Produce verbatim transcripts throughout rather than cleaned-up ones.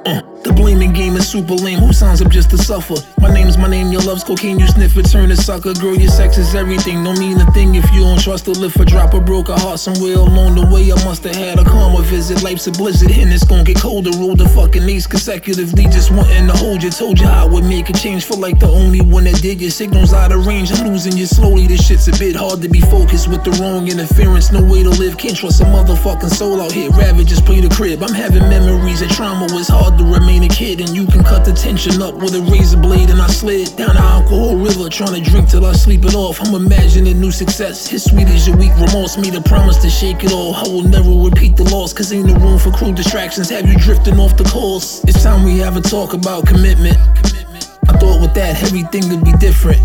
Uh, the blaming game is super lame. Who signs up just to suffer? My name's my name, your love's cocaine, you sniff it, turn a sucker. Girl, your sex is everything, don't mean a thing if you don't trust her. Live for drop a broke a heart somewhere along the way. I must have had a karma visit. Life's a blizzard and it's gon' get colder. Roll the fucking ace consecutively, just wanting to hold you. Told you how I would make a change, feel like the only one that did. Your signals out of range, I'm losing you slowly. This shit's a bit hard to be focused with the wrong interference. No way to live, can't trust a motherfucking soul out here. Ravages play the crib, I'm having memories of trauma. Was hard to remain a kid, and you can cut the tension up with a razor blade. And I slid down the alcohol river, trying to drink till I sleep it off. I'm imagining new success, his sweet as your weak remorse. Made a promise to shake it all, I will never repeat the loss, cause ain't no room for cruel distractions. Have you drifting off the course? It's time we have a talk about commitment. I thought with that everything would be different.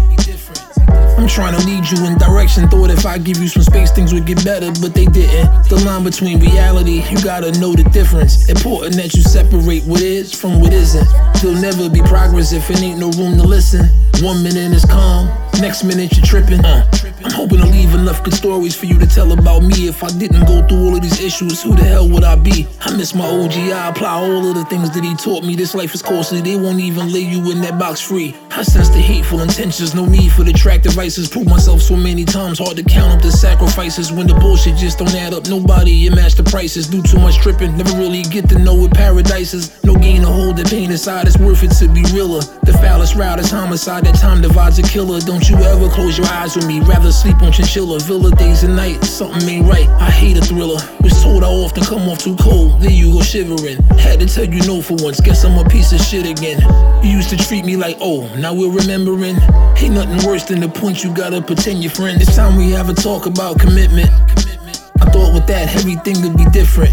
I'm trying to lead you in direction. Thought if I give you some space things would get better, but they didn't. The line between reality, you gotta know the difference. Important that you separate what is from what isn't. There'll never be progress if it ain't no room to listen. One minute is calm, next minute you're tripping. uh, I'm hoping to leave enough good stories for you to tell about me. If I didn't go through all of these issues, who the hell would I be? I miss my O G, I apply all of the things that he taught me. This life is costly, they won't even lay you in that box free. I sense the hateful intentions, no need for the track devices. Prove myself so many times, hard to count up the sacrifices. When the bullshit just don't add up, nobody you match the prices. Do too much tripping, never really get to know what paradise is. No gain to hold the pain inside, it's worth it to be realer. The foulest route is homicide, that time divides a killer. Don't you ever close your eyes with me, rather sleep on chinchilla. Villa days and nights, something ain't right, I hate a thriller. Was told I often come off too cold, there you go shivering. Had to tell you no for once, guess I'm a piece of shit again. You used to treat me like, oh, now we're remembering. Ain't nothing worse than the point you gotta pretend you're friends. It's time we have a talk about commitment. I thought with that everything would be different.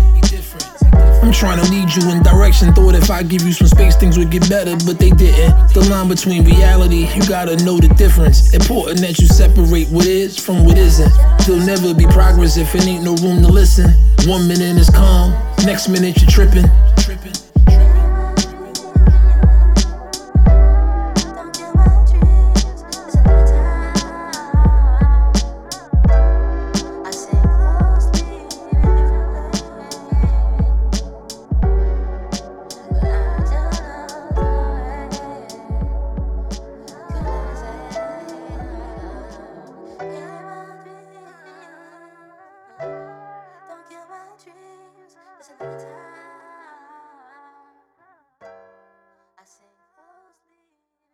I'm trying to lead you in direction. Thought if I give you some space things would get better, but they didn't. The line between reality, you gotta know the difference. Important that you separate what is from what isn't. There'll never be progress if it ain't no room to listen. One minute is calm, next minute you're tripping. Dreams.